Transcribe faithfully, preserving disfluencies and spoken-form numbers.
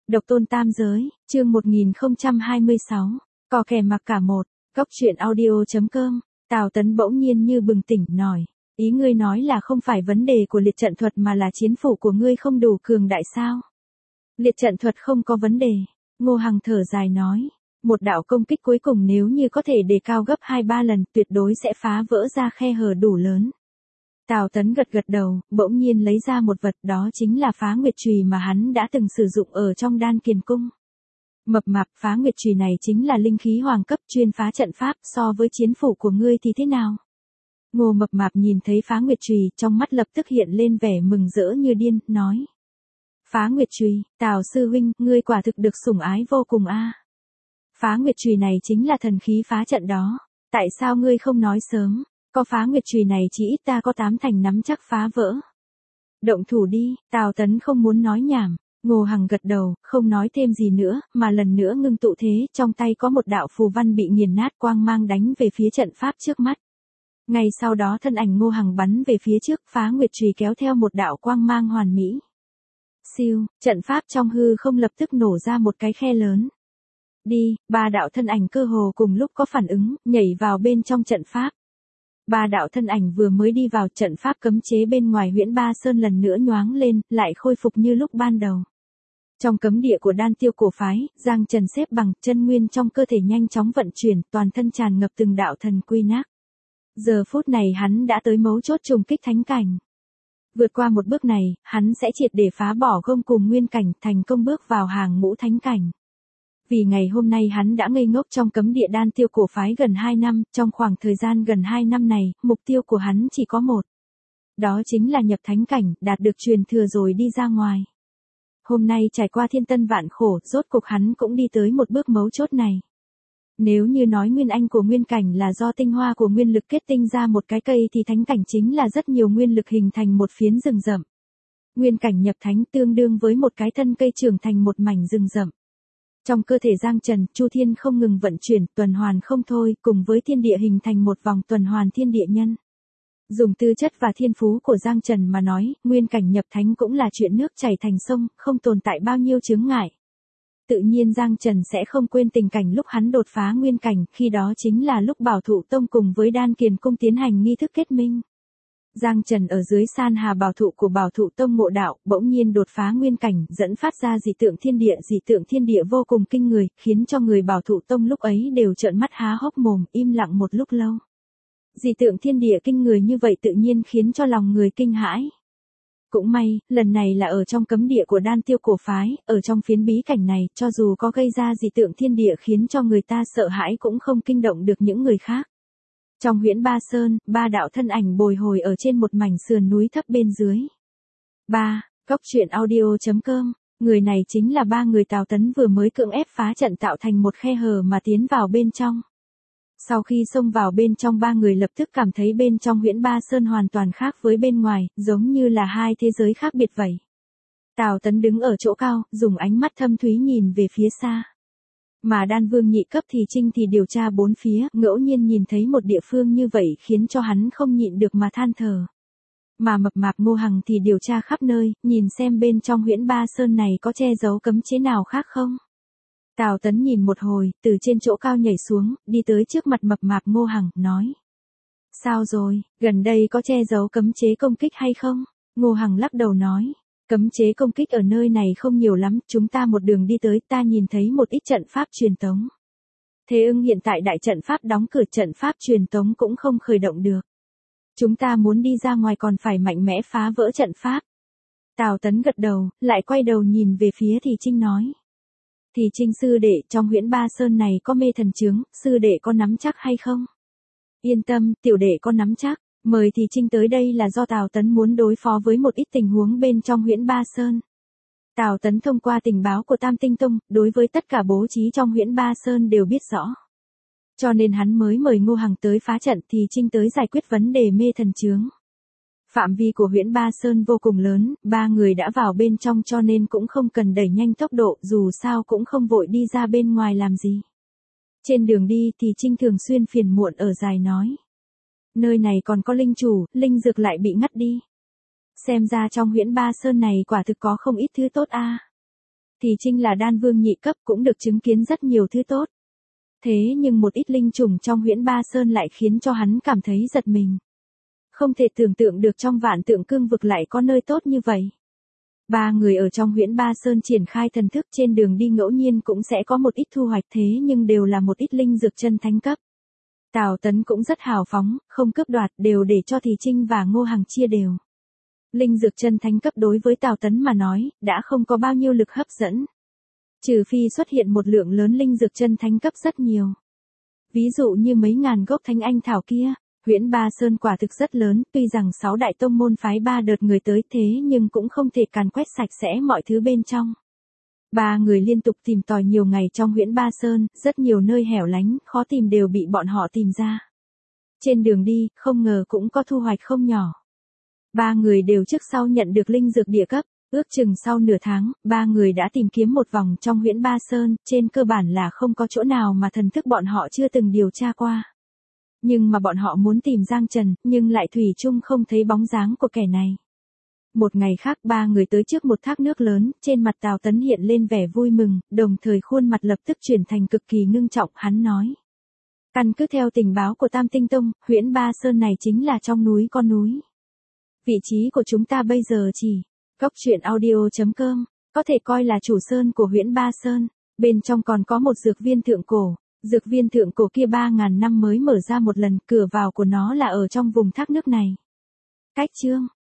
Độc tôn tam giới, chương một nghìn không trăm hai mươi sáu, có kẻ mặc cả một, góc truyện audio.com, Tào Tấn bỗng nhiên như bừng tỉnh, nói, ý ngươi nói là không phải vấn đề của liệt trận thuật mà là chiến phủ của ngươi không đủ cường đại sao? Liệt trận thuật không có vấn đề, Ngô Hằng thở dài nói, một đạo công kích cuối cùng nếu như có thể đề cao gấp hai ba lần tuyệt đối sẽ phá vỡ ra khe hở đủ lớn. Tào Tấn gật gật đầu, bỗng nhiên lấy ra một vật, đó chính là Phá Nguyệt Chùy mà hắn đã từng sử dụng ở trong Đan Kiền Cung. Mập mạp, Phá Nguyệt Chùy này chính là linh khí hoàng cấp chuyên phá trận pháp, so với chiến phủ của ngươi thì thế nào? Ngô mập mạp nhìn thấy Phá Nguyệt Chùy, trong mắt lập tức hiện lên vẻ mừng rỡ như điên, nói. Phá Nguyệt Chùy, Tào sư huynh, ngươi quả thực được sủng ái vô cùng a. Phá Nguyệt Chùy này chính là thần khí phá trận đó, tại sao ngươi không nói sớm? Có Phá Nguyệt Chùy này chỉ ít ta có tám thành nắm chắc phá vỡ. Động thủ đi, Tào Tấn không muốn nói nhảm, Ngô Hằng gật đầu, không nói thêm gì nữa, mà lần nữa ngưng tụ thế, trong tay có một đạo phù văn bị nghiền nát quang mang đánh về phía trận pháp trước mắt. Ngay sau đó thân ảnh Ngô Hằng bắn về phía trước, Phá Nguyệt Chùy kéo theo một đạo quang mang hoàn mỹ. Siêu, trận pháp trong hư không lập tức nổ ra một cái khe lớn. Đi, ba đạo thân ảnh cơ hồ cùng lúc có phản ứng, nhảy vào bên trong trận pháp. Ba đạo thân ảnh vừa mới đi vào, trận pháp cấm chế bên ngoài Huyễn Ba Sơn lần nữa nhoáng lên, lại khôi phục như lúc ban đầu. Trong cấm địa của Đan Tiêu cổ phái, Giang Trần xếp bằng, chân nguyên trong cơ thể nhanh chóng vận chuyển, toàn thân tràn ngập từng đạo thần quy nát. Giờ phút này hắn đã tới mấu chốt trùng kích thánh cảnh. Vượt qua một bước này, hắn sẽ triệt để phá bỏ gông cùng nguyên cảnh, thành công bước vào hàng ngũ thánh cảnh. Vì ngày hôm nay hắn đã ngây ngốc trong cấm địa Đan Tiêu cổ phái gần hai năm, trong khoảng thời gian gần hai năm này, mục tiêu của hắn chỉ có một. Đó chính là nhập thánh cảnh, đạt được truyền thừa rồi đi ra ngoài. Hôm nay trải qua thiên tân vạn khổ, rốt cục hắn cũng đi tới một bước mấu chốt này. Nếu như nói nguyên anh của nguyên cảnh là do tinh hoa của nguyên lực kết tinh ra một cái cây thì thánh cảnh chính là rất nhiều nguyên lực hình thành một phiến rừng rậm. Nguyên cảnh nhập thánh tương đương với một cái thân cây trưởng thành một mảnh rừng rậm. Trong cơ thể Giang Trần, Chu Thiên không ngừng vận chuyển, tuần hoàn không thôi, cùng với thiên địa hình thành một vòng tuần hoàn thiên địa nhân. Dùng tư chất và thiên phú của Giang Trần mà nói, nguyên cảnh nhập thánh cũng là chuyện nước chảy thành sông, không tồn tại bao nhiêu chướng ngại. Tự nhiên Giang Trần sẽ không quên tình cảnh lúc hắn đột phá nguyên cảnh, khi đó chính là lúc Bảo Thụ Tông cùng với Đan Kiền Cung tiến hành nghi thức kết minh. Giang Trần ở dưới san hà bảo thụ của Bảo Thụ Tông ngộ đạo, bỗng nhiên đột phá nguyên cảnh, dẫn phát ra dị tượng thiên địa, dị tượng thiên địa vô cùng kinh người, khiến cho người Bảo Thụ Tông lúc ấy đều trợn mắt há hốc mồm, im lặng một lúc lâu. Dị tượng thiên địa kinh người như vậy tự nhiên khiến cho lòng người kinh hãi. Cũng may, lần này là ở trong cấm địa của Đan Tiêu cổ phái, ở trong phiến bí cảnh này, cho dù có gây ra dị tượng thiên địa khiến cho người ta sợ hãi cũng không kinh động được những người khác. Trong Huyễn Ba Sơn, ba đạo thân ảnh bồi hồi ở trên một mảnh sườn núi thấp bên dưới. ba. Góc truyện audio.com, người này chính là ba người Tào Tấn vừa mới cưỡng ép phá trận tạo thành một khe hở mà tiến vào bên trong. Sau khi xông vào bên trong, ba người lập tức cảm thấy bên trong Huyễn Ba Sơn hoàn toàn khác với bên ngoài, giống như là hai thế giới khác biệt vậy. Tào Tấn đứng ở chỗ cao, dùng ánh mắt thâm thúy nhìn về phía xa. Mà Đan Vương nhị cấp thì Trinh thì điều tra bốn phía, ngẫu nhiên nhìn thấy một địa phương như vậy khiến cho hắn không nhịn được mà than thở. Mà mập mạp Ngô Hằng thì điều tra khắp nơi, nhìn xem bên trong Huyễn Ba Sơn này có che giấu cấm chế nào khác không. Tào Tấn nhìn một hồi, từ trên chỗ cao nhảy xuống, đi tới trước mặt mập mạp Ngô Hằng, nói. Sao rồi, gần đây có che giấu cấm chế công kích hay không? Ngô Hằng lắc đầu nói. Cấm chế công kích ở nơi này không nhiều lắm, chúng ta một đường đi tới, ta nhìn thấy một ít trận pháp truyền tống. Thế ưng hiện tại đại trận pháp đóng cửa, trận pháp truyền tống cũng không khởi động được. Chúng ta muốn đi ra ngoài còn phải mạnh mẽ phá vỡ trận pháp. Tào Tấn gật đầu, lại quay đầu nhìn về phía Thì Trinh nói. Thì Trinh sư đệ, trong Huyễn Ba Sơn này có mê thần chướng, sư đệ có nắm chắc hay không? Yên tâm, tiểu đệ có nắm chắc. Mời Thì Trinh tới đây là do Tào Tấn muốn đối phó với một ít tình huống bên trong Huyễn Ba Sơn. Tào Tấn thông qua tình báo của Tam Tinh Tông, đối với tất cả bố trí trong Huyễn Ba Sơn đều biết rõ. Cho nên hắn mới mời Ngô Hằng tới phá trận, Thì Trinh tới giải quyết vấn đề mê thần chướng. Phạm vi của Huyễn Ba Sơn vô cùng lớn, ba người đã vào bên trong cho nên cũng không cần đẩy nhanh tốc độ, dù sao cũng không vội đi ra bên ngoài làm gì. Trên đường đi Thì Trinh thường xuyên phiền muộn ở dài nói. Nơi này còn có linh chủ, linh dược lại bị ngắt đi. Xem ra trong Huyễn Ba Sơn này quả thực có không ít thứ tốt a. thì Trinh là đan vương nhị cấp cũng được chứng kiến rất nhiều thứ tốt. Thế nhưng một ít linh trùng trong huyễn Ba Sơn lại khiến cho hắn cảm thấy giật mình. Không thể tưởng tượng được trong vạn tượng cương vực lại có nơi tốt như vậy. Ba người ở trong huyễn Ba Sơn triển khai thần thức trên đường đi ngẫu nhiên cũng sẽ có một ít thu hoạch thế nhưng đều là một ít linh dược chân thánh cấp. Tào Tấn cũng rất hào phóng, không cướp đoạt đều để cho Thì Trinh và Ngô Hằng chia đều. Linh dược chân thánh cấp đối với Tào Tấn mà nói, đã không có bao nhiêu lực hấp dẫn. Trừ phi xuất hiện một lượng lớn linh dược chân thánh cấp rất nhiều. Ví dụ như mấy ngàn gốc thanh anh thảo kia, huyễn Ba Sơn quả thực rất lớn, tuy rằng sáu đại tông môn phái ba đợt người tới thế nhưng cũng không thể càn quét sạch sẽ mọi thứ bên trong. Ba người liên tục tìm tòi nhiều ngày trong huyễn Ba Sơn, rất nhiều nơi hẻo lánh, khó tìm đều bị bọn họ tìm ra. Trên đường đi, không ngờ cũng có thu hoạch không nhỏ. Ba người đều trước sau nhận được linh dược địa cấp, ước chừng sau nửa tháng, ba người đã tìm kiếm một vòng trong huyễn Ba Sơn, trên cơ bản là không có chỗ nào mà thần thức bọn họ chưa từng điều tra qua. Nhưng mà bọn họ muốn tìm Giang Trần, nhưng lại thủy chung không thấy bóng dáng của kẻ này. Một ngày khác ba người tới trước một thác nước lớn, trên mặt Tào Tấn hiện lên vẻ vui mừng, đồng thời khuôn mặt lập tức chuyển thành cực kỳ ngưng trọng, hắn nói. Căn cứ theo tình báo của Tam Tinh Tông, huyễn Ba Sơn này chính là trong núi con núi. Vị trí của chúng ta bây giờ chỉ, góc truyện audio chấm com, có thể coi là chủ sơn của huyễn Ba Sơn, bên trong còn có một dược viên thượng cổ. Dược viên thượng cổ kia ba ngàn năm mới mở ra một lần, cửa vào của nó là ở trong vùng thác nước này. Cách chương